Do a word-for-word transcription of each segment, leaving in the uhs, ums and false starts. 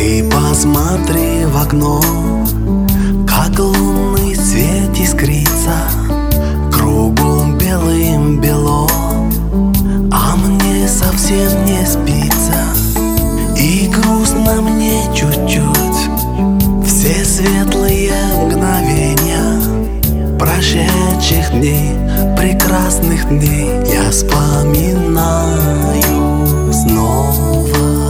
Ты посмотри в окно, как лунный свет искрится, кругом белым бело, а мне совсем не спится. И грустно мне чуть-чуть. Все светлые мгновения прошедших дней, прекрасных дней я вспоминаю снова.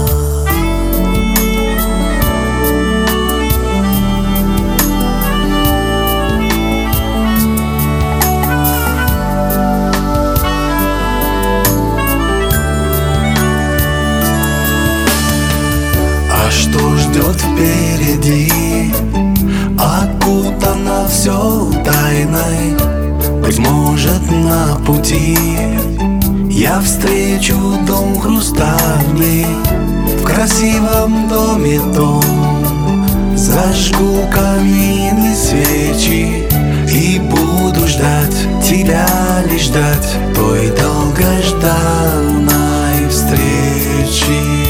А что ждет впереди? Окутано все тайной. Быть может, на пути я встречу дом хрустальный. В красивом доме том зажгу камин и свечи и буду ждать тебя, лишь ждать той долгожданной встречи.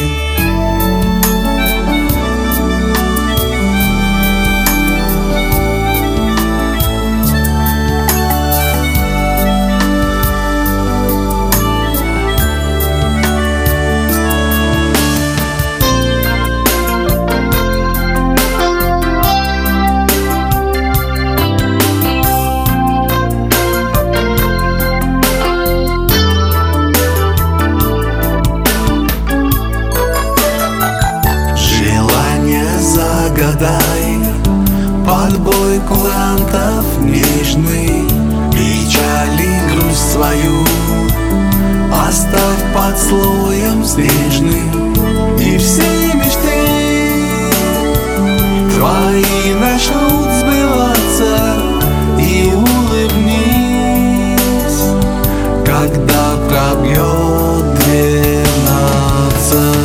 Загадай под бой курантов нежный, печаль и грусть свою оставь под слоем снежным, и все мечты твои начнут сбываться. И улыбнись, когда пробьет двенадцать.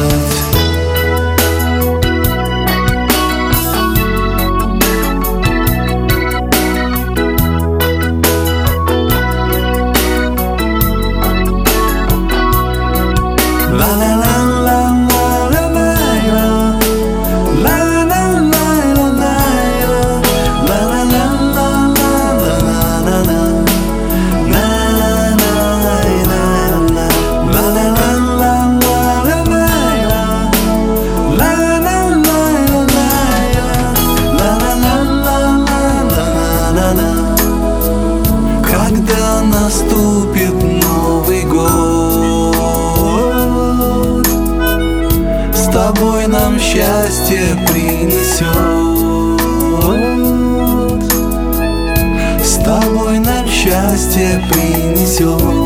Когда наступит Новый год, с тобой нам счастье принесет. С тобой нам счастье принесет.